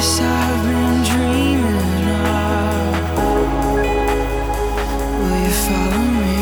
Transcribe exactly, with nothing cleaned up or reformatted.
I've been dreaming of. Will you follow me?